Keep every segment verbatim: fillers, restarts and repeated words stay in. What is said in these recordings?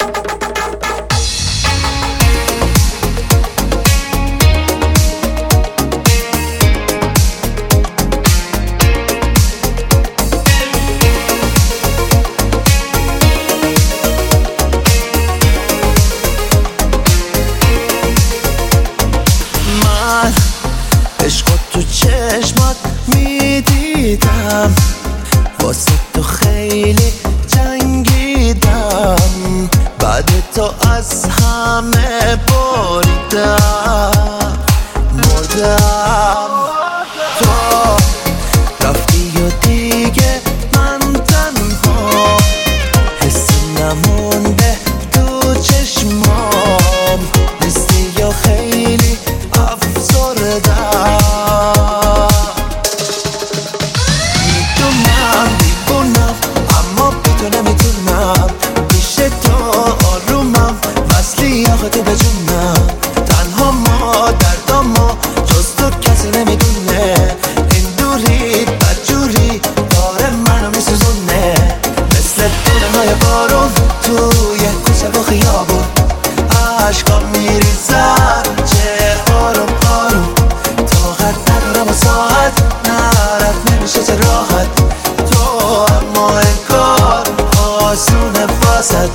عشقو تو چشمات میدیدم، واسه تو خیلی جنگیدم، بعد تو از همه بریدم، مردم. تو رفتی و دیگه من تنها، حسی نمونده تو چشمام، نیستی یا خیلی افسردم. میدونم دیوونم اما بی تو نمیتونم، پیش تو آرومم وصلی آخه تو به جونم. تنها ما دردامو جز تو کسی نمیدونه، این دوریت بدجوری داره منو میسوزونه، مثل دونه های بارون توی کوچه و خیابون، عشقا میریزن چه آروم آروم، طاقت ندارم و ساعت نرد نمیشه چه راحت، تو اما انگار آسونه واسد.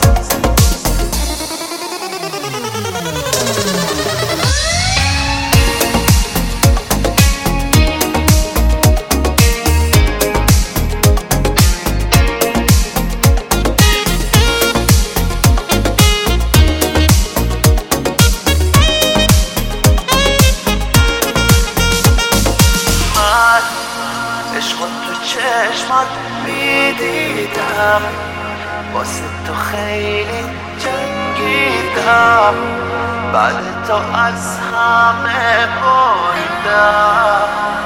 عشقو تو چشمات میدیدم، واسه تو خیلی جنگیدم، بعد تو از همه بریدم،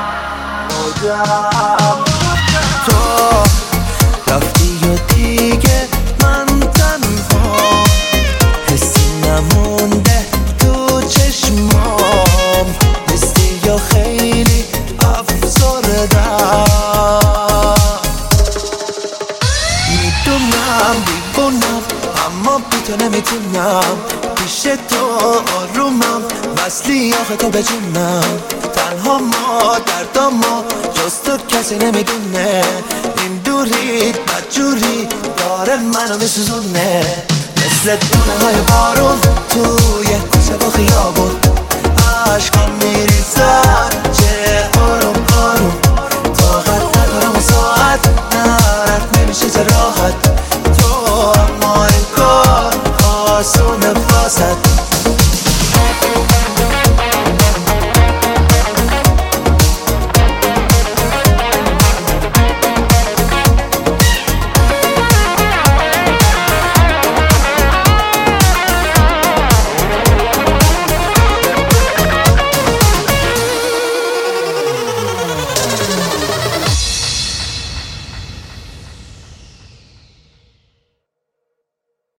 مردم. تو رفتی و دیگه من تنها، حسی نمونده تو چشمام، نیستی یا خیلی افسردم. میدونم دیوونم اما بی تو نمیتونم، پیش تو آرومم وصلی آخه تو به جونم. تنها ما دردامو جز تو کسی نمیدونه، این دوریت بدجوری داره منو میسوزونه، مثل دونه های بارون توی کوچه و خیابون، عشقا میریزن چه